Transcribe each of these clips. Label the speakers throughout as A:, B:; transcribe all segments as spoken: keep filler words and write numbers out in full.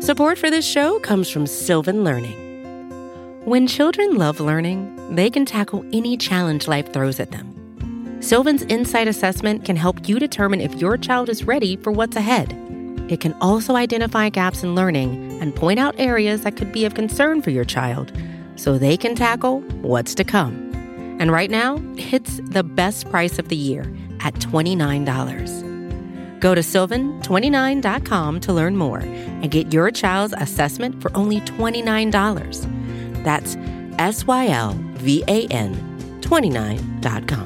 A: Support for this show comes from Sylvan Learning. When children love learning, they can tackle any challenge life throws at them. Sylvan's Insight Assessment can help you determine if your child is ready for what's ahead. It can also identify gaps in learning and point out areas that could be of concern for your child so they can tackle what's to come. And right now, it's the best price of the year at twenty-nine dollars. Go to sylvan twenty-nine dot com to learn more and get your child's assessment for only twenty-nine dollars. That's S Y L V A N twenty-nine dot com.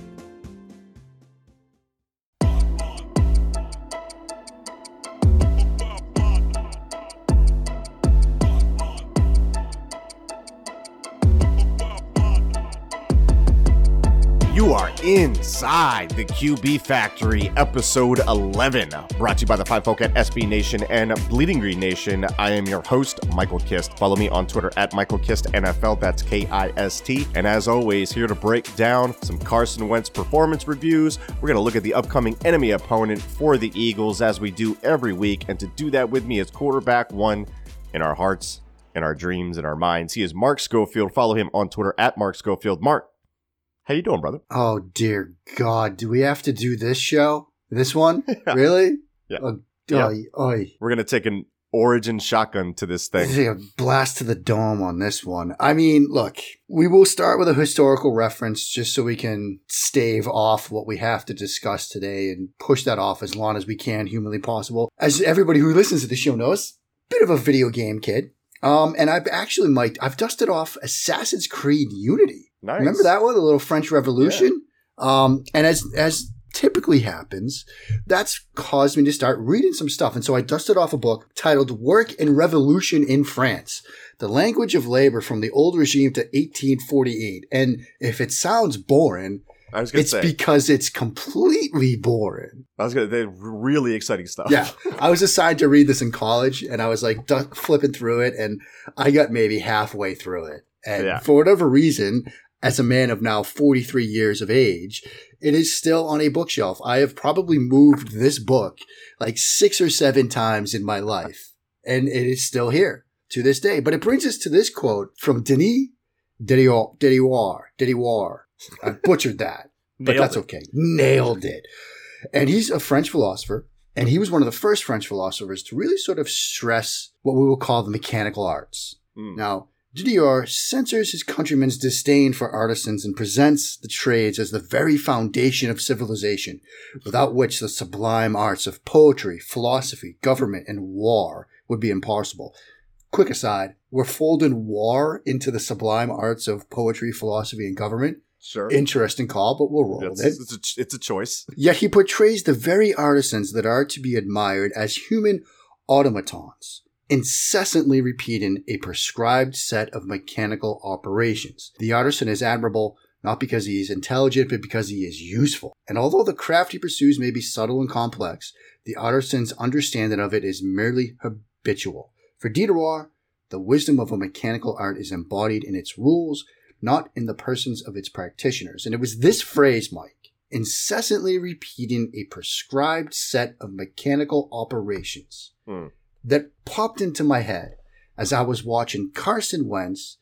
B: You are inside the Q B Factory, episode eleven, brought to you by the Five Folk at S B Nation and Bleeding Green Nation. I am your host, Michael Kist. Follow me on Twitter at Michael Kist N F L. That's K I S T. And as always, here to break down some Carson Wentz performance reviews. We're going to look at the upcoming enemy opponent for the Eagles, as we do every week. And to do that with me is quarterback one in our hearts, in our dreams, in our minds. He is Mark Schofield. Follow him on Twitter at Mark Schofield. Mark, how you doing, brother?
C: Oh, dear God. Do we have to do this show? This one? Yeah. Really?
B: Yeah.
C: Oh,
B: yeah.
C: Oy, oy.
B: We're going to take an origin shotgun to this thing.
C: Take a blast to the dome on this one. I mean, look, we will start with a historical reference just so we can stave off what we have to discuss today and push that off as long as we can, humanly possible. As everybody who listens to the show knows, bit of a video game kid. Um, and I've actually, Mike, I've dusted off Assassin's Creed Unity.
B: Nice.
C: Remember that one, the little French Revolution? Yeah. Um, and as as typically happens, that's caused me to start reading some stuff. And so I dusted off a book titled Work and Revolution in France, The Language of Labor from the Old Regime to eighteen forty-eight. And if it sounds boring,
B: I was gonna
C: it's
B: say.
C: because it's completely boring.
B: I was going to, they're really exciting stuff.
C: Yeah. I was assigned to read this in college, and I was like du- flipping through it, and I got maybe halfway through it. And
B: yeah.
C: for whatever reason, as a man of now forty-three years of age, it is still on a bookshelf. I have probably moved this book like six or seven times in my life, and it is still here to this day. But it brings us to this quote from Denis Diderot. Diderot. Diderot. I butchered that, but that's
B: it.
C: okay. Nailed it. And he's a French philosopher, and he was one of the first French philosophers to really sort of stress what we will call the mechanical arts. Mm. Now, Diderot censors his countrymen's disdain for artisans and presents the trades as the very foundation of civilization, without which the sublime arts of poetry, philosophy, government, and war would be impossible. Quick aside, we're folding war into the sublime arts of poetry, philosophy, and government.
B: Sure.
C: Interesting call, but we'll roll
B: it's,
C: with it.
B: It's a, it's a choice.
C: Yet he portrays the very artisans that are to be admired as human automatons, incessantly repeating a prescribed set of mechanical operations. The artisan is admirable not because he is intelligent, but because he is useful. And although the craft he pursues may be subtle and complex, the artisan's understanding of it is merely habitual. For Diderot, the wisdom of a mechanical art is embodied in its rules, not in the persons of its practitioners. And it was this phrase, Mike, incessantly repeating a prescribed set of mechanical operations, hmm. that popped into my head as I was watching Carson Wentz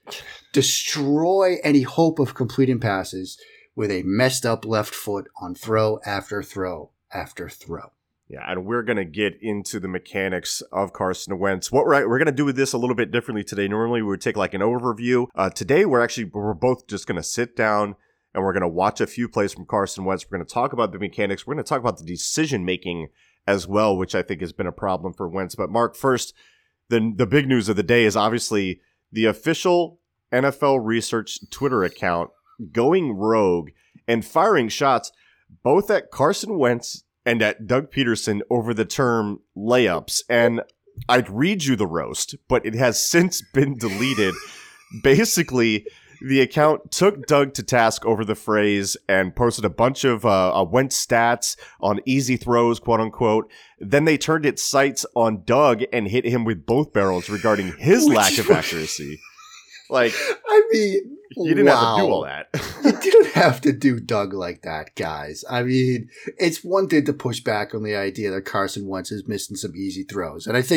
C: destroy any hope of completing passes with a messed up left foot on throw after throw after throw.
B: Yeah, and we're going to get into the mechanics of Carson Wentz. What we're, we're going to do with this a little bit differently today. Normally, we would take like an overview. Uh, today, we're actually, we're both just going to sit down and we're going to watch a few plays from Carson Wentz. We're going to talk about the mechanics. We're going to talk about the decision-making as well, which I think has been a problem for Wentz. But Mark, first, the, the big news of the day is obviously the official N F L Research Twitter account going rogue and firing shots both at Carson Wentz and at Doug Peterson over the term layups. And I'd read you the roast, but it has since been deleted. Basically, the account took Doug to task over the phrase and posted a bunch of uh, uh, Wentz stats on easy throws, quote unquote. Then they turned its sights on Doug and hit him with both barrels regarding his Which lack of accuracy. Like,
C: I mean,
B: you didn't
C: wow.
B: have to do all that.
C: You didn't have to do Doug like that, guys. I mean, it's one thing to push back on the idea that Carson Wentz is missing some easy throws. And I think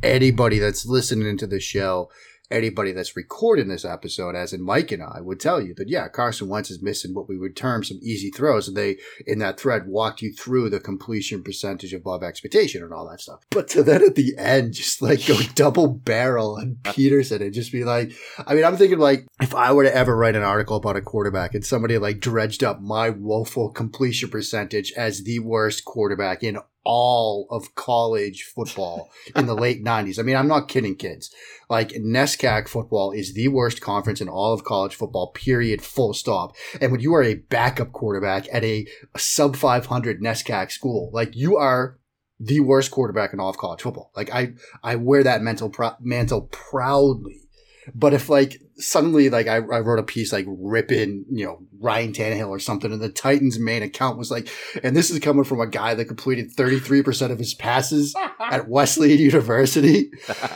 C: anybody that's listening to the show, anybody that's recording this episode, as in Mike and I, would tell you that, yeah, Carson Wentz is missing what we would term some easy throws. And they, in that thread, walked you through the completion percentage above expectation and all that stuff. But to then at the end, just like go double barrel on Peterson and just be like, I mean, I'm thinking like, if I were to ever write an article about a quarterback and somebody like dredged up my woeful completion percentage as the worst quarterback in all of college football in the late nineties. I mean, I'm not kidding, kids. Like, NESCAC football is the worst conference in all of college football, period, full stop. And when you are a backup quarterback at a, a sub five hundred NESCAC school, like, you are the worst quarterback in all of college football. Like, I, I wear that mental pro- mantle proudly. But if like suddenly like I, I wrote a piece like ripping, you know, Ryan Tannehill or something, and the Titans main account was like, and this is coming from a guy that completed thirty-three percent of his passes at Wesleyan University.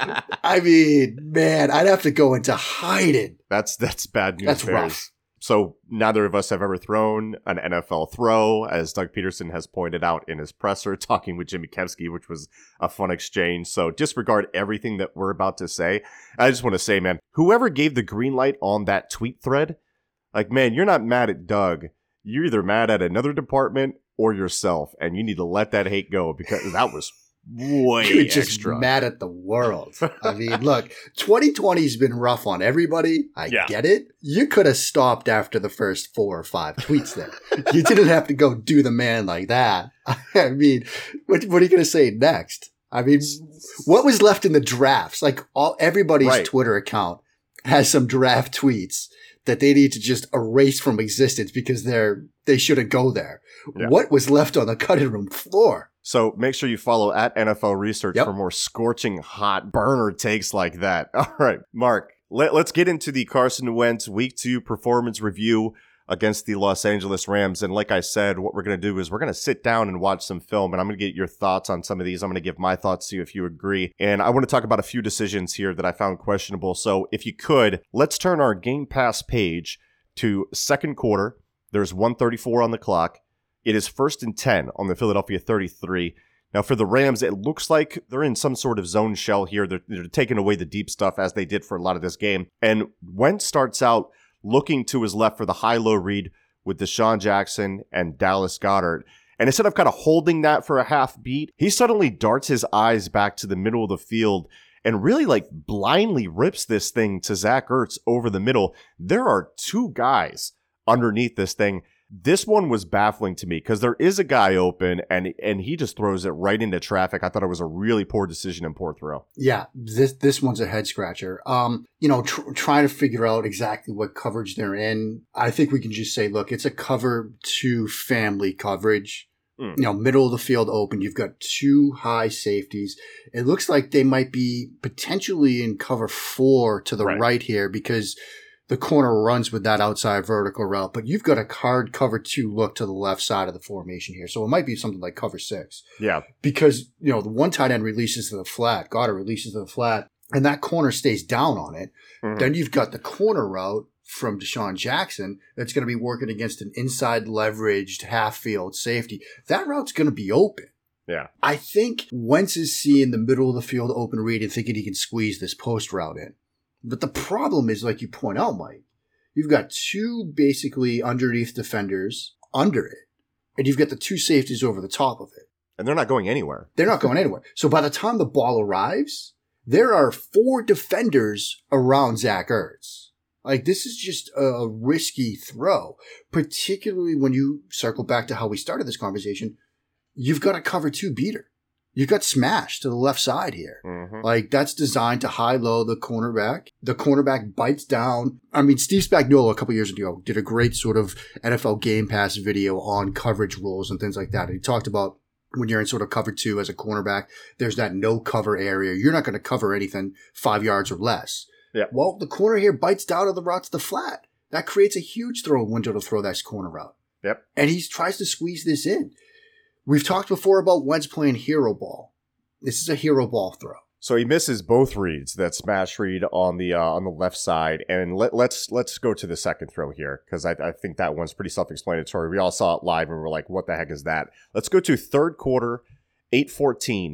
C: I mean, man, I'd have to go into hiding.
B: That's that's bad news.
C: That's
B: bears.
C: rough.
B: So neither of us have ever thrown an N F L throw, as Doug Peterson has pointed out in his presser, talking with Jimmy Kempski, which was a fun exchange. So disregard everything that we're about to say. I just want to say, man, whoever gave the green light on that tweet thread, like, man, you're not mad at Doug. You're either mad at another department or yourself, and you need to let that hate go, because that was way
C: You're just
B: extra.
C: mad at the world. I mean, look, twenty twenty's been rough on everybody. I
B: Yeah.
C: get it. You could have stopped after the first four or five tweets there. You didn't have to go do the man like that. I mean, what, what are you going to say next? I mean, what was left in the drafts? Like, all everybody's
B: Right.
C: Twitter account has some draft tweets that they need to just erase from existence because they're they shouldn't go there.
B: Yeah.
C: What was left on the cutting room floor?
B: So make sure you follow at N F L Research
C: Yep.
B: for more scorching hot burner takes like that. All right, Mark, let, let's get into the Carson Wentz week two performance review against the Los Angeles Rams. And like I said, what we're going to do is we're going to sit down and watch some film, and I'm going to get your thoughts on some of these. I'm going to give my thoughts to you if you agree. And I want to talk about a few decisions here that I found questionable. So if you could, let's turn our Game Pass page to second quarter. There's one thirty-four on the clock. It is first and ten on the Philadelphia thirty-three. Now, for the Rams, it looks like they're in some sort of zone shell here. They're, they're taking away the deep stuff, as they did for a lot of this game. And Wentz starts out looking to his left for the high-low read with Deshaun Jackson and Dallas Goedert. And instead of kind of holding that for a half beat, he suddenly darts his eyes back to the middle of the field and really like blindly rips this thing to Zach Ertz over the middle. There are two guys underneath this thing. This one was baffling to me because there is a guy open and and he just throws it right into traffic. I thought it was a really poor decision and poor throw.
C: Yeah, this this one's a head scratcher. Um, you know, tr- trying to figure out exactly what coverage they're in. I think we can just say, look, it's a cover two family coverage. Mm. You know, middle of the field open. You've got two high safeties. It looks like they might be potentially in cover four to the right, right here because the corner runs with that outside vertical route, but you've got a hard cover two look to the left side of the formation here. So it might be something like cover six.
B: Yeah.
C: Because, you know, the one tight end releases to the flat, Goddard releases to the flat, and that corner stays down on it. Mm-hmm. Then you've got the corner route from Deshaun Jackson that's going to be working against an inside leveraged half field safety. That route's going to be open.
B: Yeah.
C: I think Wentz is seeing the middle of the field open read and thinking he can squeeze this post route in. But the problem is, like you point out, Mike, you've got two basically underneath defenders under it, and you've got the two safeties over the top of it.
B: And they're not going anywhere.
C: They're not going anywhere. So by the time the ball arrives, there are four defenders around Zach Ertz. Like, this is just a risky throw, particularly when you circle back to how we started this conversation. You've got a cover two beater. You've got smash to the left side here. Mm-hmm. Like, that's designed to high-low the cornerback. The cornerback bites down. I mean, Steve Spagnuolo a couple years ago did a great sort of N F L Game Pass video on coverage rules and things like that. And he talked about when you're in sort of cover two as a cornerback, there's that no cover area. You're not going to cover anything five yards or less.
B: Yeah.
C: Well, the corner here bites down on the route to the flat. That creates a huge throw window to throw that corner route.
B: Yep.
C: And he tries to squeeze this in. We've talked before about Wentz playing hero ball. This is a hero ball throw.
B: So he misses both reads, that smash read on the uh, on the left side, and let, let's let's go to the second throw here because I, I think that one's pretty self-explanatory. We all saw it live and we're like, "What the heck is that?" Let's go to third quarter, eight fourteen.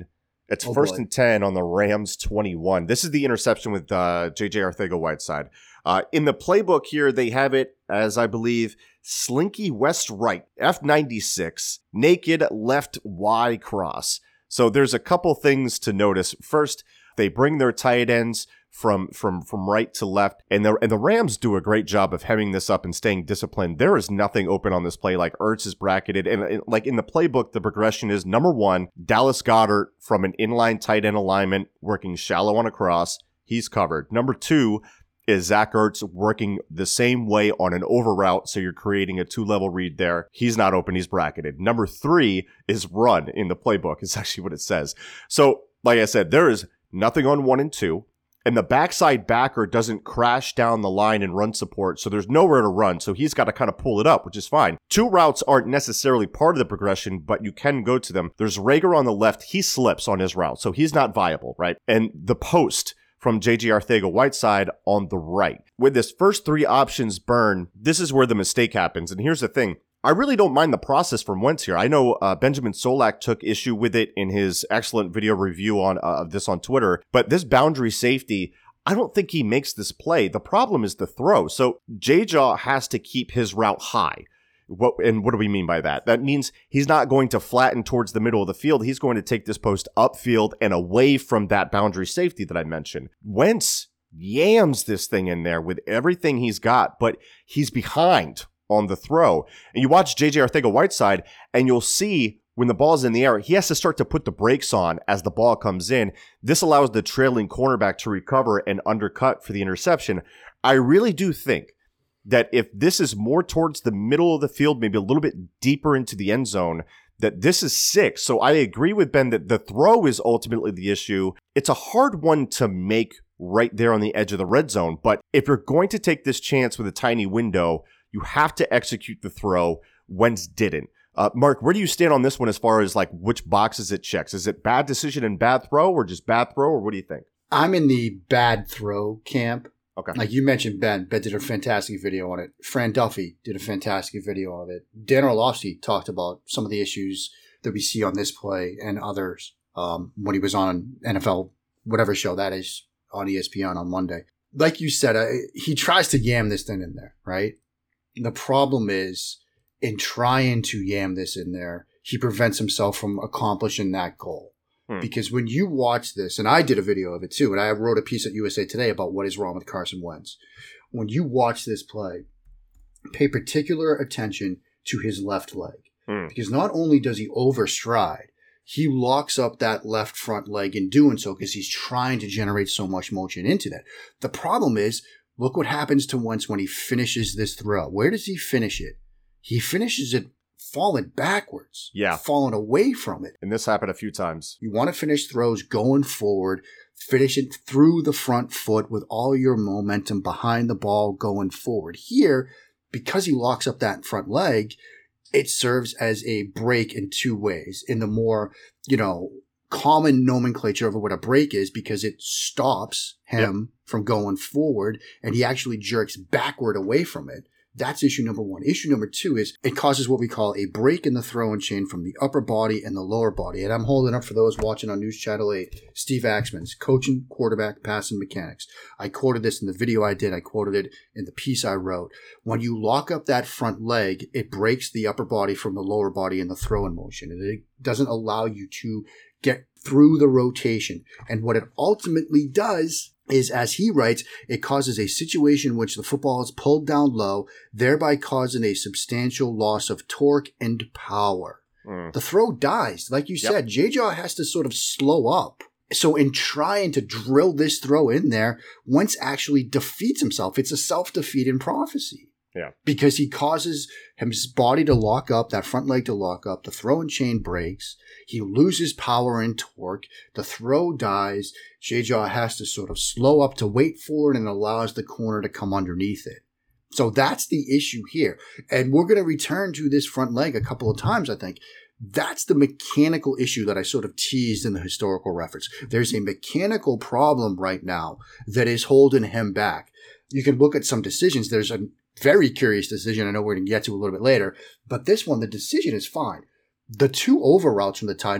B: It's
C: Oh,
B: first
C: boy.
B: and ten on the Rams twenty-one. This is the interception with uh, J J Arcega-Whiteside. Uh, in the playbook here, they have it as, I believe, Slinky West right, F ninety-six, naked left Y cross. So there's a couple things to notice. First, they bring their tight ends from from from right to left, and the and the Rams do a great job of hemming this up and staying disciplined. There is nothing open on this play. Like Ertz is bracketed, and, and like in the playbook, the progression is number one, Dallas Goedert from an inline tight end alignment, working shallow on a cross. He's covered. Number two is Zach Ertz working the same way on an over route, so you're creating a two-level read there. He's not open, he's bracketed. Number three is run in the playbook. It's actually what it says. So, like I said, there is nothing on one and two, and the backside backer doesn't crash down the line and run support, so there's nowhere to run, so he's got to kind of pull it up, which is fine. Two routes aren't necessarily part of the progression, but you can go to them. There's Reagor on the left. He slips on his route, so he's not viable, right? And the post from J J Arcega-Whiteside on the right. With this first three options burn, this is where the mistake happens. And here's the thing. I really don't mind the process from Wentz here. I know uh, Benjamin Solak took issue with it in his excellent video review on uh, this on Twitter, but this boundary safety, I don't think he makes this play. The problem is the throw. So J-Jaw has to keep his route high. What and what do we mean by that? That means he's not going to flatten towards the middle of the field. He's going to take this post upfield and away from that boundary safety that I mentioned. Wentz yams this thing in there with everything he's got, but he's behind on the throw. And you watch J J Arcega-Whiteside, and you'll see when the ball's in the air, he has to start to put the brakes on as the ball comes in. This allows the trailing cornerback to recover and undercut for the interception. I really do think that if this is more towards the middle of the field, maybe a little bit deeper into the end zone, that this is six. So I agree with Ben that the throw is ultimately the issue. It's a hard one to make right there on the edge of the red zone. But if you're going to take this chance with a tiny window, you have to execute the throw. Wentz didn't. Uh, Mark, where do you stand on this one as far as like which boxes it checks? Is it bad decision and bad throw, or just bad throw, or what do you think?
C: I'm in the bad throw camp.
B: Okay.
C: Like you mentioned, Ben. Ben did a fantastic video on it. Fran Duffy did a fantastic video of it. Dan Orlovsky talked about some of the issues that we see on this play and others um, when he was on N F L, whatever show that is, on E S P N on Monday. Like you said, uh, he tries to yam this thing in there, right? The problem is, in trying to yam this in there, he prevents himself from accomplishing that goal. Because when you watch this, and I did a video of it too, and I wrote a piece at U S A Today about what is wrong with Carson Wentz. When you watch this play, pay particular attention to his left leg. Mm. Because not only does he overstride, he locks up that left front leg in doing so because he's trying to generate so much motion into that. The problem is, look what happens to Wentz when he finishes this throw. Where does he finish it? He finishes it falling backwards.
B: Yeah.
C: Falling away from it.
B: And this happened a few times.
C: You want to finish throws going forward, finish it through the front foot with all your momentum behind the ball going forward. Here, because he locks up that front leg, it serves as a break in two ways. In the more, you know, common nomenclature of what a break is, because it stops him yep. from going forward, and he actually jerks backward away from it. That's issue number one. Issue number two is it causes what we call a break in the throwing chain from the upper body and the lower body. And I'm holding up for those watching on News Channel eight, Steve Axman's Coaching Quarterback Passing Mechanics. I quoted this in the video I did. I quoted it in the piece I wrote. When you lock up that front leg, it breaks the upper body from the lower body in the throwing motion. And it doesn't allow you to get through the rotation. And what it ultimately does is, as he writes, it causes a situation in which the football is pulled down low, thereby causing a substantial loss of torque and power. Mm. The throw dies. Like you yep. said, J-Jaw has to sort of slow up. So in trying to drill this throw in there, Wentz actually defeats himself. It's a self-defeating prophecy.
B: Yeah. Because
C: he causes his body to lock up, that front leg to lock up, the throwing chain breaks, he loses power and torque, the throw dies, J-Jaw has to sort of slow up to wait for it and allows the corner to come underneath it. So that's the issue here. And we're going to return to this front leg a couple of times, I think. That's the mechanical issue that I sort of teased in the historical reference. There's a mechanical problem right now that is holding him back. You can look at some decisions. There's a very curious decision I know we're going to get to a little bit later. But this one, the decision is fine. The two over routes from the tight end,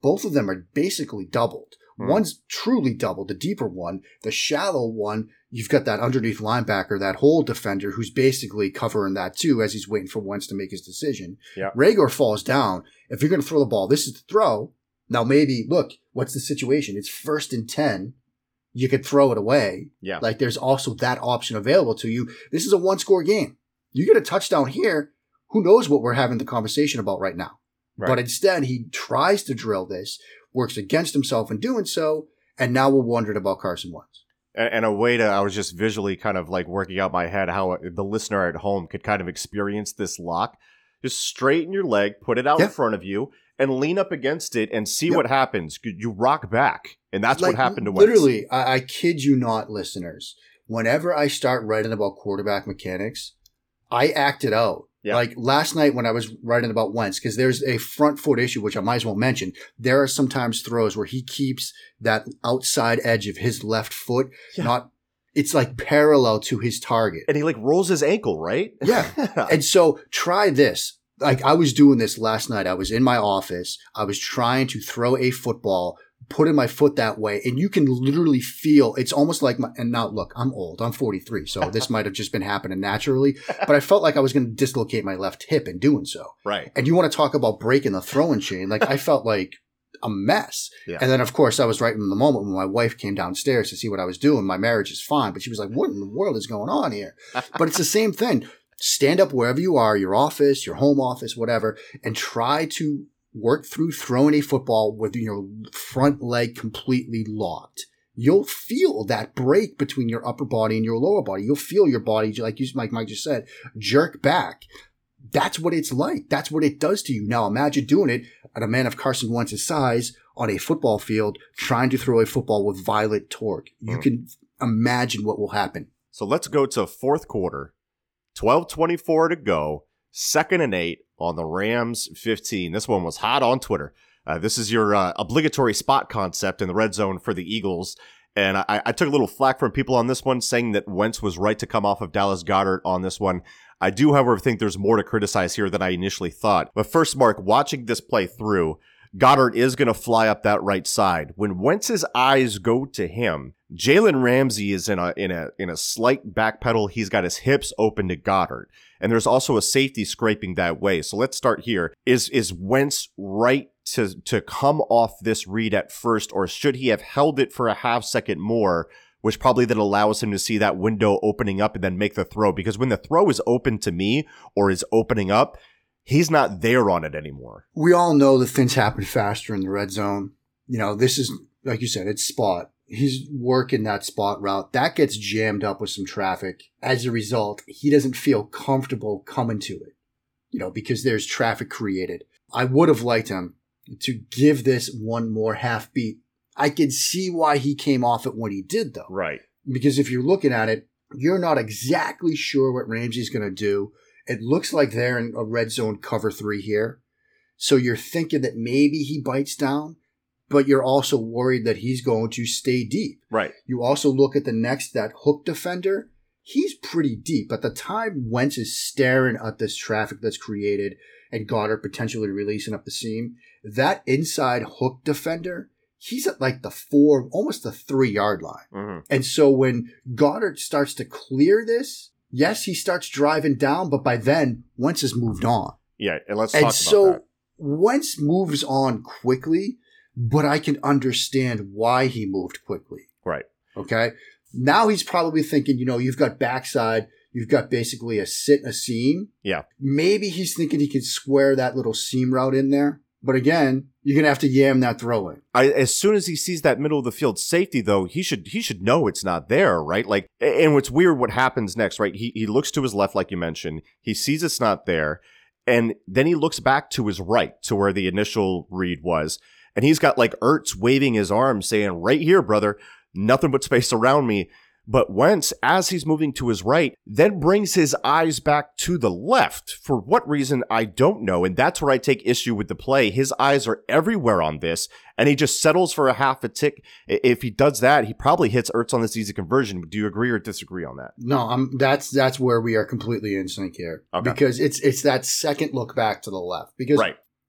C: both of them are basically doubled.
B: Hmm.
C: One's truly doubled, the deeper one. The shallow one, you've got that underneath linebacker, that hole defender who's basically covering that too as he's waiting for Wentz to make his decision.
B: Yeah.
C: Reagor falls down. If you're going to throw the ball, this is the throw. Now maybe, look, what's the situation? It's first and ten. You could throw it away.
B: Yeah.
C: Like there's also that option available to you. This is a one-score game. You get a touchdown here, who knows what we're having the conversation about right now.
B: Right.
C: But instead, he tries to drill this, works against himself in doing so, and now we're wondering about Carson Wentz.
B: And, and a way to, I was just visually kind of like working out in my head how the listener at home could kind of experience this lock. Just straighten your leg, put it out
C: Yeah.
B: in front of you, and lean up against it and see
C: Yep.
B: what happens. You you rock back. And that's
C: Like,
B: what happened to Wentz.
C: Literally, I, I kid you not, listeners. Whenever I start writing about quarterback mechanics, I act it out.
B: Yeah.
C: Like last night when I was writing about Wentz, because there's a front foot issue, which I might as well mention. There are sometimes throws where he keeps that outside edge of his left foot,
B: Yeah.
C: not, it's like parallel to his target.
B: And he like rolls his ankle, right?
C: Yeah. And so try this. Like I was doing this last night. I was in my office. I was trying to throw a football, putting my foot that way, and you can literally feel it's almost like my, and now look, I'm old. I'm forty-three. So this might have just been happening naturally, but I felt like I was going to dislocate my left hip in doing so.
B: Right.
C: And you want to talk about breaking the throwing chain. Like I felt like a mess.
B: Yeah.
C: And then of course I was right in the moment when my wife came downstairs to see what I was doing. My marriage is fine, but she was like, what in the world is going on here? But it's the same thing. Stand up wherever you are, your office, your home office, whatever, and try to work through throwing a football with your front leg completely locked. You'll feel that break between your upper body and your lower body. You'll feel your body, like you, like Mike just said, jerk back. That's what it's like. That's what it does to you. Now imagine doing it at a man of Carson Wentz's size on a football field, trying to throw a football with violent torque. You
B: Mm.
C: can imagine what will happen.
B: So let's go to fourth quarter. twelve twenty-four to go. Second and eight on the Rams fifteen. This one was hot on Twitter. Uh, this is your uh, obligatory spot concept in the red zone for the Eagles. And I, I took a little flack from people on this one saying that Wentz was right to come off of Dallas Goedert on this one. I do, however, think there's more to criticize here than I initially thought. But first, Mark, watching this play through, Goddard is going to fly up that right side. When Wentz's eyes go to him, Jalen Ramsey is in a in a in a slight backpedal. He's got his hips open to Goddard, and there's also a safety scraping that way. So let's start here. Is is Wentz right to to come off this read at first, or should he have held it for a half second more, which probably then allows him to see that window opening up and then make the throw? Because when the throw is open to me or is opening up, he's not there on it anymore.
C: We all know that things happen faster in the red zone. You know, this is, like you said, it's spot. He's working that spot route. That gets jammed up with some traffic. As a result, he doesn't feel comfortable coming to it, you know, because there's traffic created. I would have liked him to give this one more half beat. I can see why he came off it when he did, though.
B: Right.
C: Because if you're looking at it, you're not exactly sure what Ramsey's going to do. It looks like they're in a red zone cover three here. So you're thinking that maybe he bites down, but you're also worried that he's going to stay deep.
B: Right.
C: You also look at the next, that hook defender. He's pretty deep. At the time Wentz is staring at this traffic that's created and Goddard potentially releasing up the seam, that inside hook defender, he's at like the four, almost the three yard line.
B: Mm-hmm.
C: And so when Goddard starts to clear this, yes, he starts driving down, but by then Wentz has moved on.
B: Yeah, and let's talk
C: And
B: about
C: so
B: that.
C: Wentz moves on quickly, but I can understand why he moved quickly.
B: Right.
C: Okay. Now he's probably thinking, you know, you've got backside, you've got basically a sit, a seam.
B: Yeah.
C: Maybe he's thinking he can square that little seam route in there. But again, you're going to have to yam that throw in.
B: I, as soon as he sees that middle of the field safety, though, he should he should know it's not there, right? Like, and what's weird, what happens next, right? He he looks to his left, like you mentioned. He sees it's not there, and then he looks back to his right, to where the initial read was, and he's got like Ertz waving his arm, saying, "Right here, brother, nothing but space around me." But Wentz, as he's moving to his right, then brings his eyes back to the left. For what reason, I don't know. And that's where I take issue with the play. His eyes are everywhere on this, and he just settles for a half a tick. If he does that, he probably hits Ertz on this easy conversion. Do you agree or disagree on that?
C: No, I'm, that's that's where we are completely in sync here.
B: Okay.
C: Because it's it's that second look back to the left. Because
B: right.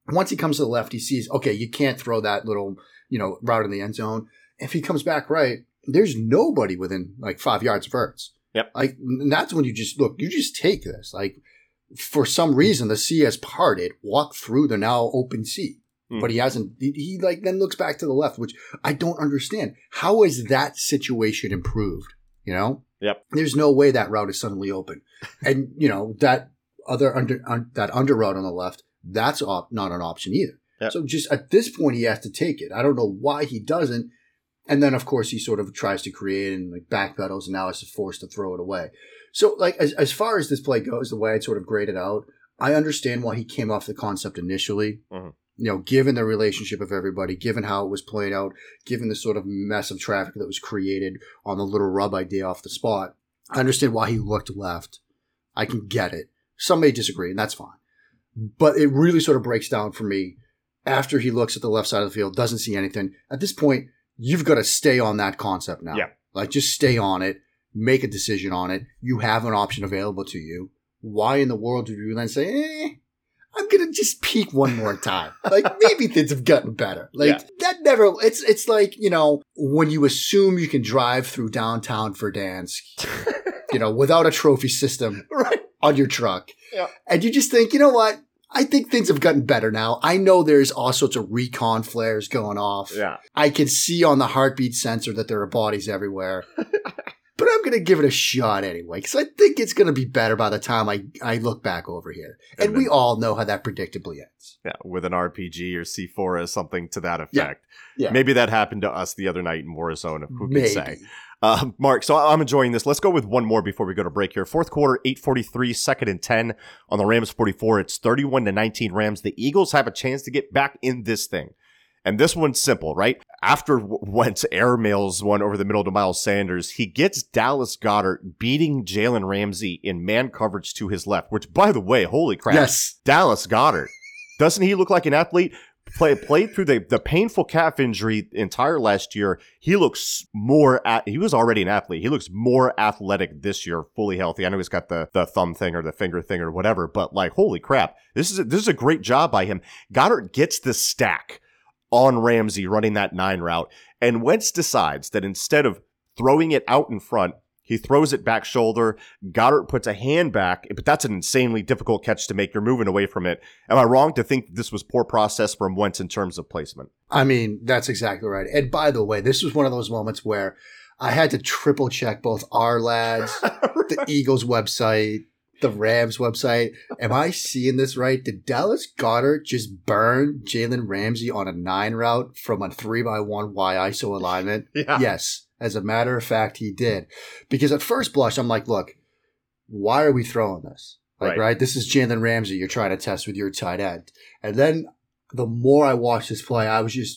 C: Once he comes to the left, he sees, okay, you can't throw that little, you know, route in the end zone. If he comes back right, there's nobody within like five yards of Ertz.
B: Yep.
C: Like, and that's when you just look, you just take this. Like, for some reason, the sea has parted, walk through the now open sea. Mm. But he hasn't, he, he like then looks back to the left, which I don't understand. How is that situation improved? You know?
B: Yep.
C: There's no way that route is suddenly open. And, you know, that other under, un, that under route on the left, that's op- not an option either. Yep. So just at this point, he has to take it. I don't know why he doesn't. And then, of course, he sort of tries to create and like backpedals, and now is forced to throw it away. So, like, as as far as this play goes, the way I sort of graded out, I understand why he came off the concept initially. Mm-hmm. You know, given the relationship of everybody, given how it was played out, given the sort of mess of traffic that was created on the little rub idea off the spot, I understand why he looked left. I can get it. Some may disagree, and that's fine. But it really sort of breaks down for me after he looks at the left side of the field, doesn't see anything. At this point, you've got to stay on that concept now.
B: Yeah.
C: Like, just stay on it. Make a decision on it. You have an option available to you. Why in the world do you then say, eh, I'm going to just peek one more time? Like, maybe things have gotten better. Like, yeah. that never, it's it's like, you know, when you assume you can drive through downtown Verdansk, you know, without a trophy system
B: right.
C: on your truck.
B: Yeah.
C: And you just think, you know what? I think things have gotten better now. I know there's all sorts of recon flares going off.
B: Yeah.
C: I can see on the heartbeat sensor that there are bodies everywhere. But I'm going to give it a shot anyway, because I think it's going to be better by the time I, I look back over here. And, and then, we all know how that predictably ends.
B: Yeah, with an R P G or C four or something to that effect.
C: Yeah. Yeah.
B: Maybe that happened to us the other night in Warzone, who
C: Maybe.
B: can say. Uh, Mark, so I'm enjoying this. Let's go with one more before we go to break here. Fourth quarter, eight forty-three, second and ten on the Rams forty-four. It's thirty-one to nineteen Rams. The Eagles have a chance to get back in this thing. And this one's simple, right? After Wentz airmails one over the middle to Miles Sanders, he gets Dallas Goedert beating Jalen Ramsey in man coverage to his left, which, by the way, holy crap.
C: Yes.
B: Dallas Goedert. Doesn't he look like an athlete? Play, played through the, the painful calf injury entire last year. He looks more at, he was already an athlete. He looks more athletic this year, fully healthy. I know he's got the, the thumb thing or the finger thing or whatever, but like, holy crap. This is a, this is a great job by him. Goedert gets the stack on Ramsey running that nine route. And Wentz decides that instead of throwing it out in front, he throws it back shoulder. Goedert puts a hand back, but that's an insanely difficult catch to make. You're moving away from it. Am I wrong to think this was poor process from Wentz in terms of placement?
C: I mean, that's exactly right. And by the way, this was one of those moments where I had to triple check both our lads, right. the Eagles website, the Rams website. Am I seeing this right? Did Dallas Goedert just burn Jalen Ramsey on a nine route from a three by one Y I S O alignment?
B: Yeah.
C: Yes. As a matter of fact, he did. Because at first blush, I'm like, look, why are we throwing this? Like, right? right? This is Jalen Ramsey you're trying to test with your tight end. And then the more I watched this play, I was just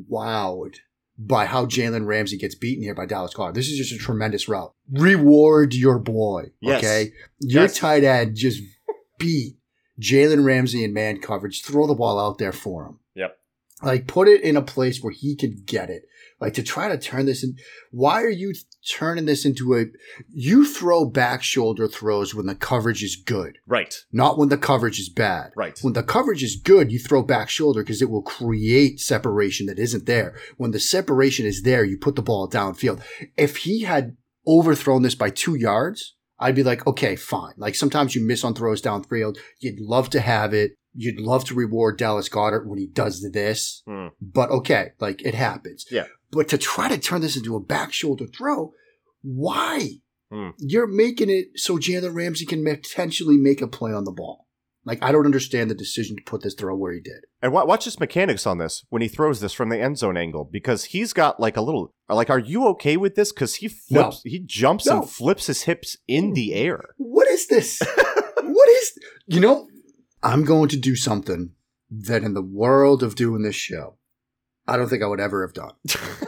C: wowed by how Jalen Ramsey gets beaten here by Dallas Goedert. This is just a tremendous route. Reward your boy,
B: yes.
C: okay? Your
B: yes.
C: tight end just beat Jalen Ramsey in man coverage. Throw the ball out there for him.
B: Yep.
C: Like, put it in a place where he can get it. Like, to try to turn this in, why are you turning this into a, you throw back shoulder throws when the coverage is good.
B: Right.
C: Not when the coverage is bad.
B: Right.
C: When the coverage is good, you throw back shoulder because it will create separation that isn't there. When the separation is there, you put the ball downfield. If he had overthrown this by two yards, I'd be like, okay, fine. Like, sometimes you miss on throws downfield. You'd love to have it. You'd love to reward Dallas Goedert when he does this.
B: Hmm.
C: But okay, like, it happens.
B: Yeah.
C: But to try to turn this into a back shoulder throw, why?
B: Mm.
C: You're making it so Jalen Ramsey can potentially make a play on the ball. Like, I don't understand the decision to put this throw where he did.
B: And watch his mechanics on this when he throws this from the end zone angle, because he's got like a little, like, are you okay with this? Because he flips, no. he jumps no. and flips his hips in the air.
C: What is this? What is, you know, I'm going to do something that in the world of doing this show, I don't think I would ever have done.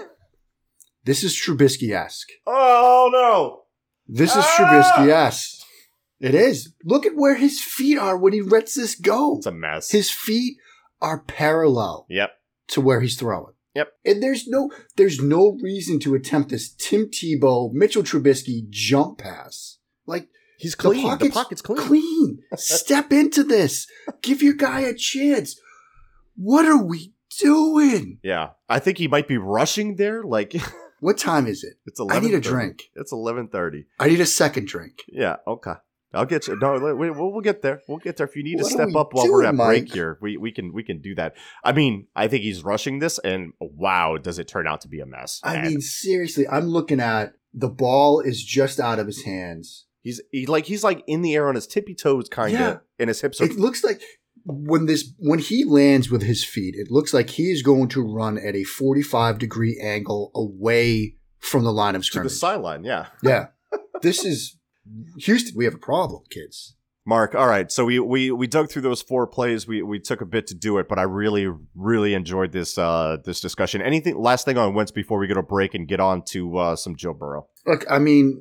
C: This is Trubisky-esque.
B: Oh, no.
C: This is ah! Trubisky-esque. It is. Look at where his feet are when he lets this go.
B: It's a mess.
C: His feet are parallel
B: yep.
C: to where he's throwing.
B: Yep.
C: And there's no there's no reason to attempt this Tim Tebow, Mitchell Trubisky jump pass. Like,
B: he's clean.
C: The pocket's,
B: the pocket's clean.
C: Clean. Step into this. Give your guy a chance. What are we doing?
B: Yeah. I think he might be rushing there. Like,
C: what time is it?
B: It's eleven.
C: I need a drink.
B: It's eleven thirty.
C: I need a second drink.
B: Yeah. Okay. I'll get you. No, we, we'll, we'll get there. We'll get there. If you need
C: What
B: to step
C: we
B: up while
C: doing,
B: we're at
C: Mike?
B: break here, we, we can we can do that. I mean, I think he's rushing this, and wow, does it turn out to be a mess?
C: I
B: And
C: mean, seriously, I'm looking at the ball is just out of his hands.
B: he's he like he's like in the air on his tippy toes, kind of,
C: Yeah.
B: and his hips are.
C: It looks like when this when he lands with his feet, it looks like he is going to run at a forty-five degree angle away from the line of
B: to the
C: scrimmage.
B: sideline. Yeah.
C: Yeah, this is Houston. We have a problem, kids.
B: Mark, all right. So we, we, we dug through those four plays. We we took a bit to do it, but I really really enjoyed this uh this discussion. Anything last thing on Wentz before we go to break and get on to uh, some Joe Burrow?
C: Look, I mean,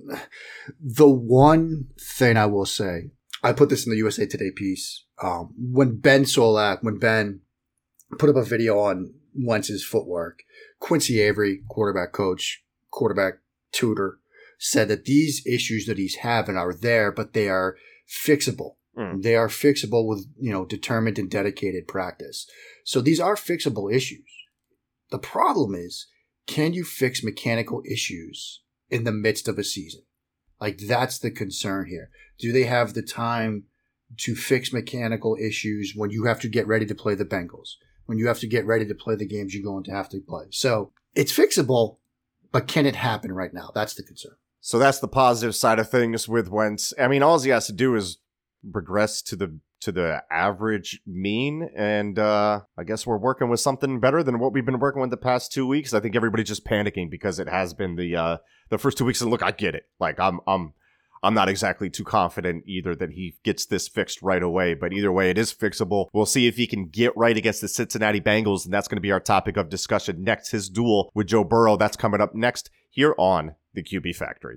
C: the one thing I will say, I put this in the U S A Today piece. Um, when Ben Solak, when Ben put up a video on Wentz's footwork, Quincy Avery, quarterback coach, quarterback tutor, said that these issues that he's having are there, but they are fixable.
B: Mm.
C: They are fixable with, you know, determined and dedicated practice. So these are fixable issues. The problem is, can you fix mechanical issues in the midst of a season? Like, that's the concern here. Do they have the time to fix mechanical issues when you have to get ready to play the Bengals, when you have to get ready to play the games you're going to have to play? So it's fixable, but can it happen right now? That's the concern.
B: So that's the positive side of things with Wentz. I mean, all he has to do is regress to the to the average mean, and uh, I guess we're working with something better than what we've been working with the past two weeks. I think everybody's just panicking because it has been the uh, the first two weeks. And look, I get it. Like I'm I'm I'm not exactly too confident either that he gets this fixed right away. But either way, it is fixable. We'll see if he can get right against the Cincinnati Bengals, and that's going to be our topic of discussion next. His duel with Joe Burrow. That's coming up next here on the Q B Factory.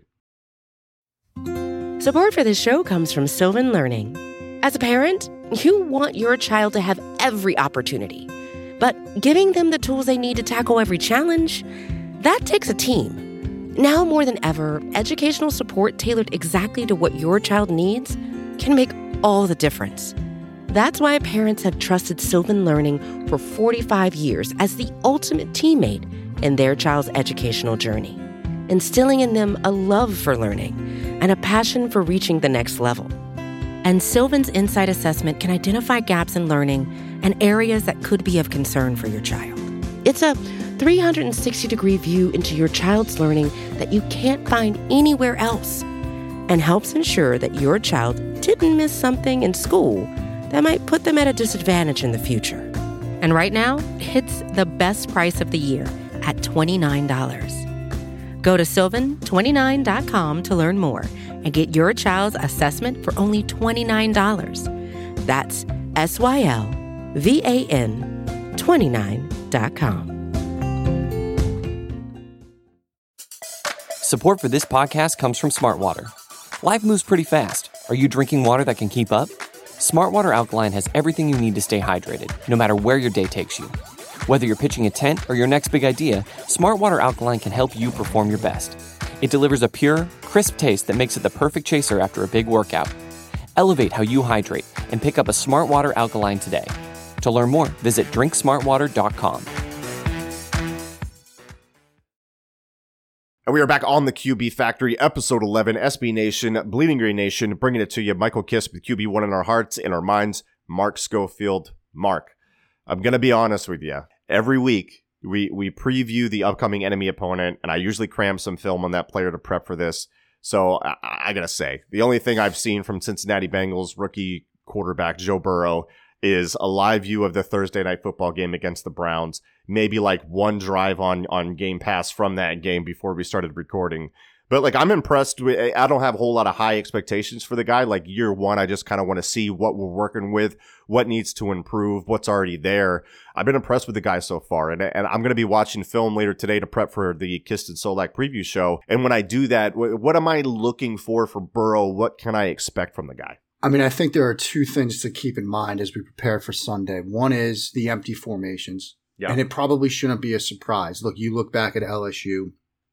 A: Support for this show comes from Sylvan Learning. As a parent, you want your child to have every opportunity, but giving them the tools they need to tackle every challenge, that takes a team. Now more than ever, educational support tailored exactly to what your child needs can make all the difference. That's why parents have trusted Sylvan Learning for forty-five years as the ultimate teammate in their child's educational journey, instilling in them a love for learning and a passion for reaching the next level. And Sylvan's Insight Assessment can identify gaps in learning and areas that could be of concern for your child. It's a three hundred sixty degree view into your child's learning that you can't find anywhere else, and helps ensure that your child didn't miss something in school that might put them at a disadvantage in the future. And right now, it's the best price of the year at twenty-nine dollars. Go to sylvan twenty-nine dot com to learn more and get your child's assessment for only twenty-nine dollars. That's S Y L V A N twenty-nine dot com.
D: Support for this podcast comes from Smartwater. Life moves pretty fast. Are you drinking water that can keep up? Smartwater Alkaline has everything you need to stay hydrated, no matter where your day takes you. Whether you're pitching a tent or your next big idea, Smartwater Alkaline can help you perform your best. It delivers a pure, crisp taste that makes it the perfect chaser after a big workout. Elevate how you hydrate and pick up a Smartwater Alkaline today. To learn more, visit drink smartwater dot com.
B: And we are back on the Q B Factory, episode eleven, S B Nation, Bleeding Green Nation, bringing it to you. Michael Kiss with Q B one in our hearts, in our minds. Mark Schofield. Mark, I'm going to be honest with you. Every week, we, we preview the upcoming enemy opponent, and I usually cram some film on that player to prep for this. So I, I got to say, the only thing I've seen from Cincinnati Bengals rookie quarterback Joe Burrow is a live view of the Thursday night football game against the Browns. Maybe like one drive on, on Game Pass from that game before we started recording. But like, I'm impressed with, I don't have a whole lot of high expectations for the guy. Like year one, I just kind of want to see what we're working with, what needs to improve, what's already there. I've been impressed with the guy so far. And, and I'm going to be watching film later today to prep for the Kist and Solak preview show. And when I do that, what am I looking for for Burrow? What can I expect from the guy?
C: I mean, I think there are two things to keep in mind as we prepare for Sunday. One is the empty formations.
B: Yeah.
C: And it probably shouldn't be a surprise. Look, you look back at L S U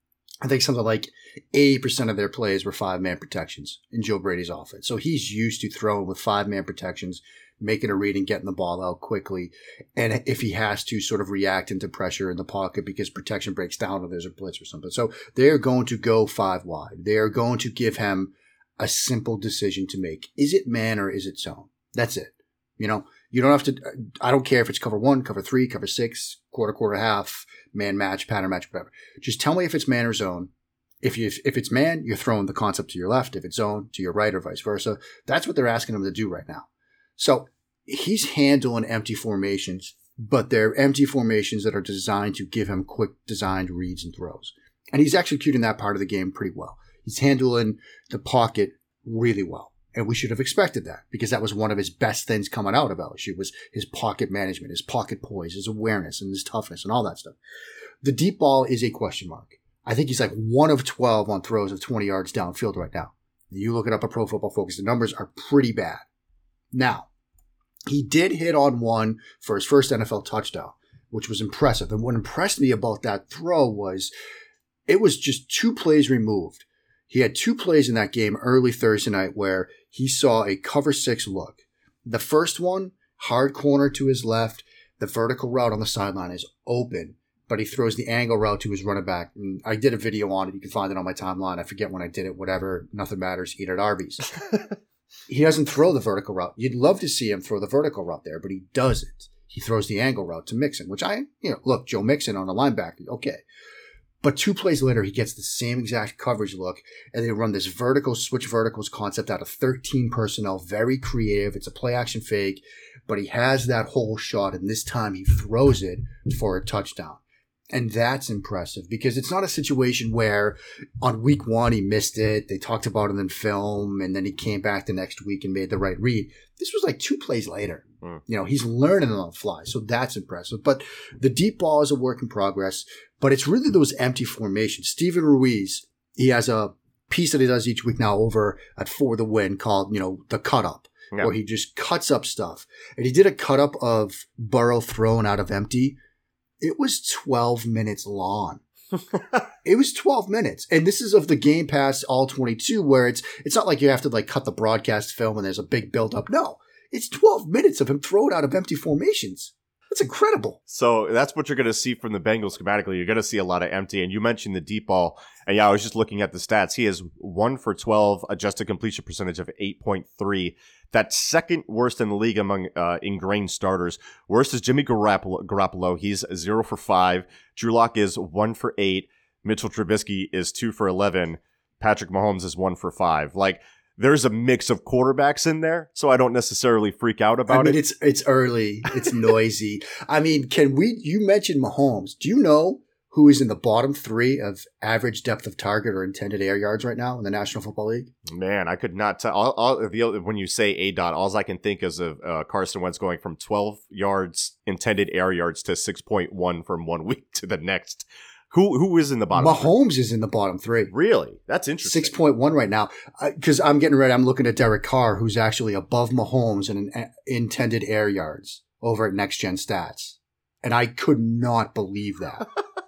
C: I think something like eighty percent of their plays were five-man protections in Joe Brady's offense. So he's used to throwing with five-man protections, making a read and getting the ball out quickly. And if he has to, sort of react into pressure in the pocket because protection breaks down or there's a blitz or something. So they're going to go five wide. They are going to give him a simple decision to make. Is it man or is it zone? That's it. You know, you don't have to, I don't care if it's cover one, cover three, cover six, quarter, quarter, half, man match, pattern match, whatever. Just tell me if it's man or zone. If you if it's man, you're throwing the concept to your left. If it's zone, to your right or vice versa. That's what they're asking him to do right now. So he's handling empty formations, but they're empty formations that are designed to give him quick designed reads and throws. And he's executing that part of the game pretty well. He's handling the pocket really well. And we should have expected that because that was one of his best things coming out of L S U was his pocket management, his pocket poise, his awareness, and his toughness and all that stuff. The deep ball is a question mark. I think he's like one of twelve on throws of twenty yards downfield right now. You look it up at Pro Football Focus, the numbers are pretty bad. Now, he did hit on one for his first N F L touchdown, which was impressive. And what impressed me about that throw was it was just two plays removed. He had two plays in that game early Thursday night where he saw a cover six look. The first one, hard corner to his left. The vertical route on the sideline is open, but he throws the angle route to his running back. And I did a video on it. You can find it on my timeline. I forget when I did it, whatever. Nothing matters. Eat at Arby's. He doesn't throw the vertical route. You'd love to see him throw the vertical route there, but he doesn't. He throws the angle route to Mixon, which I, you know, look, Joe Mixon on a linebacker, okay. But two plays later, he gets the same exact coverage look, and they run this vertical switch verticals concept out of thirteen personnel. Very creative. It's a play action fake, but he has that whole shot, and this time he throws it for a touchdown. And that's impressive because it's not a situation where on week one he missed it. They talked about it in film, and then he came back the next week and made the right read. This was like two plays later. Mm. You know, he's learning on the fly, so that's impressive. But the deep ball is a work in progress, but it's really those empty formations. Steven Ruiz, he has a piece that he does each week now over at For the Win called, you know, the cut up, yeah. where he just cuts up stuff. And he did a cut up of Burrow thrown out of empty. It was twelve minutes long. It was twelve minutes. And this is of the Game Pass All twenty-two where it's it's not like you have to like cut the broadcast film and there's a big build up. No, it's twelve minutes of him thrown out of empty formations. That's incredible.
B: So that's what you're going to see from the Bengals schematically. You're going to see a lot of empty. And you mentioned the deep ball. And yeah, I was just looking at the stats. He is one for twelve, adjusted completion percentage of eight point three. That's second worst in the league among uh, ingrained starters. Worst is Jimmy Garoppolo. Garoppolo. He's zero for five. Drew Lock is one for eight. Mitchell Trubisky is two for eleven. Patrick Mahomes is one for five. Like, there's a mix of quarterbacks in there, so I don't necessarily freak out about
C: I mean,
B: it.
C: It's it's early. It's noisy. I mean, can we? You mentioned Mahomes. Do you know who is in the bottom three of average depth of target or intended air yards right now in the National Football League?
B: Man, I could not tell. All, all, the, when you say A dot, all I can think is of uh, Carson Wentz going from twelve yards intended air yards to six point one from one week to the next. Who who is in the bottom
C: Mahomes
B: three?
C: is in the bottom three.
B: Really? That's interesting.
C: six point one right now. Because uh, I'm getting ready. I'm looking at Derek Carr, who's actually above Mahomes in an, intended air yards over at Next Gen Stats. And I could not believe that.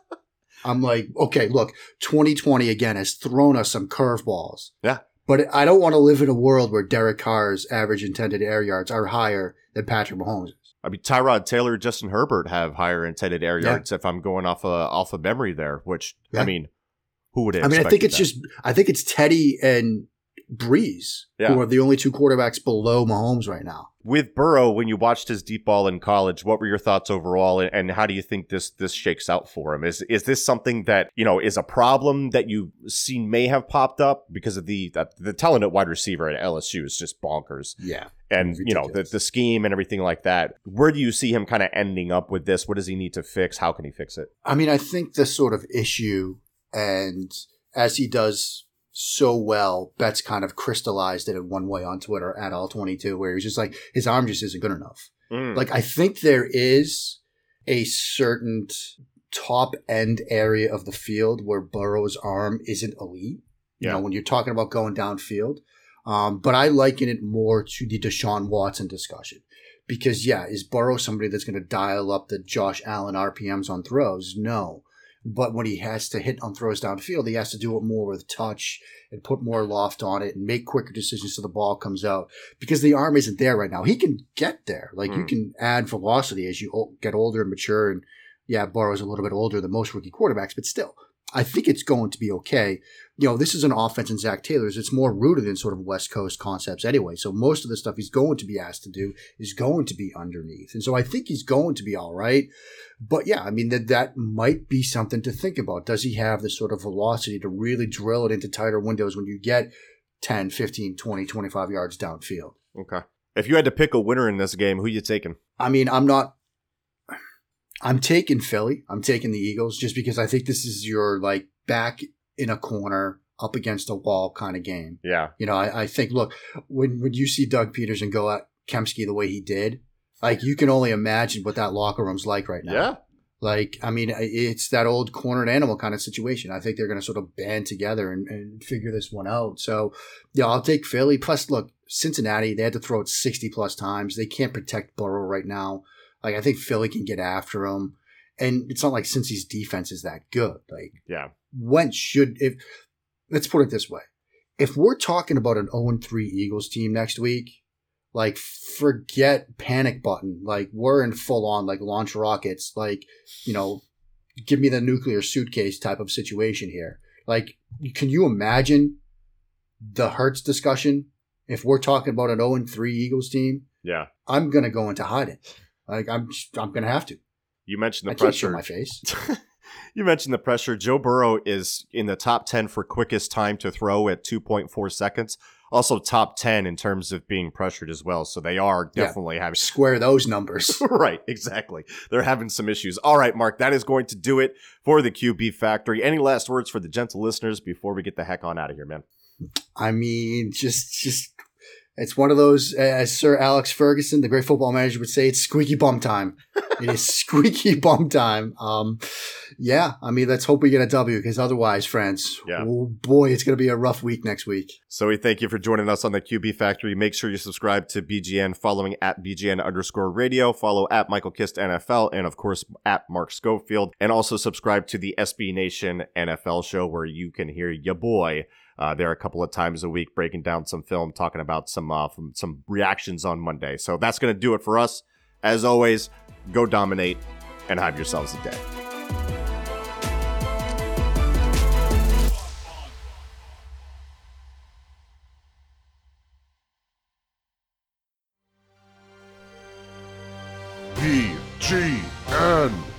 C: I'm like, okay, look, twenty twenty again has thrown us some curveballs.
B: Yeah.
C: But I don't want to live in a world where Derek Carr's average intended air yards are higher than Patrick Mahomes'.
B: I mean, Tyrod Taylor, Justin Herbert have higher intended air yards yeah. if I'm going off of, off of memory there, which, yeah. I mean, who would have
C: I mean, I think it's
B: that?
C: just, I think it's Teddy and Breeze yeah. who are the only two quarterbacks below Mahomes right now.
B: With Burrow, when you watched his deep ball in college, what were your thoughts overall, and, and how do you think this this shakes out for him? Is is this something that, you know, is a problem that you've seen may have popped up because of the the, the talent at wide receiver at L S U is just bonkers.
C: Yeah.
B: And, you know, the, the scheme and everything like that. Where do you see him kind of ending up with this? What does he need to fix? How can he fix it?
C: I mean, I think the sort of issue, and as he does so well, Betts kind of crystallized it in one way on Twitter at all twenty-two, where he's just like, his arm just isn't good enough. Mm. Like, I think there is a certain top end area of the field where Burrow's arm isn't elite. You yeah. know, when you're talking about going downfield. Um, but I liken it more to the Deshaun Watson discussion. Because, yeah, is Burrow somebody that's going to dial up the Josh Allen R P Ms on throws? No. But when he has to hit on throws downfield, he has to do it more with touch and put more loft on it and make quicker decisions so the ball comes out because the arm isn't there right now. He can get there. Like mm. you can add velocity as you get older and mature. And yeah, Burrow's a little bit older than most rookie quarterbacks, but still, I think it's going to be okay. You know, this is an offense in Zach Taylor's. It's more rooted in sort of West Coast concepts anyway. So most of the stuff he's going to be asked to do is going to be underneath. And so I think he's going to be all right. But yeah, I mean, that that might be something to think about. Does he have the sort of velocity to really drill it into tighter windows when you get ten, fifteen, twenty, twenty-five yards downfield?
B: Okay. If you had to pick a winner in this game, who are you taking?
C: I mean, I'm not – I'm taking Philly. I'm taking the Eagles just because I think this is your, like, back in a corner, up against a wall kind of game.
B: Yeah.
C: You know, I, I think, look, when, when you see Doug Peterson go at Kemsky the way he did, like, you can only imagine what that locker room's like right now.
B: Yeah.
C: Like, I mean, it's that old cornered animal kind of situation. I think they're going to sort of band together and, and figure this one out. So, yeah, I'll take Philly. Plus, look, Cincinnati, they had to throw it sixty-plus times. They can't protect Burrow right now. Like, I think Philly can get after him. And it's not like Cincy's defense is that good. Like,
B: yeah.
C: Wentz should, if, let's put it this way. If we're talking about an oh and three Eagles team next week, like, forget panic button. Like, we're in full on, like, launch rockets. Like, you know, give me the nuclear suitcase type of situation here. Like, can you imagine the Hurts discussion if we're talking about an oh and three Eagles team?
B: Yeah.
C: I'm going to go into hiding. Like, I'm just, I'm going to have to.
B: You mentioned the
C: I
B: pressure.
C: Can't show my face.
B: You mentioned the pressure. Joe Burrow is in the top ten for quickest time to throw at two point four seconds. Also top ten in terms of being pressured as well. So they are definitely
C: yeah.
B: having...
C: Square those numbers.
B: Right, exactly. They're having some issues. All right, Mark, that is going to do it for the Q B Factory. Any last words for the gentle listeners before we get the heck on out of here, man?
C: I mean, just... just. It's one of those, as Sir Alex Ferguson, the great football manager, would say, it's squeaky bum time. It is squeaky bum time. Um, yeah, I mean, let's hope we get a W because otherwise, friends,
B: yeah.
C: oh boy, it's going to be a rough week next week.
B: So we thank you for joining us on the Q B Factory. Make sure you subscribe to B G N, following at B G N underscore radio, follow at Michael Kist N F L, and of course at Mark Schofield, and also subscribe to the S B Nation N F L show where you can hear your boy Uh, there a couple of times a week breaking down some film, talking about some uh, some reactions on Monday. So that's going to do it for us. As always, go dominate and have yourselves a day.
E: B G N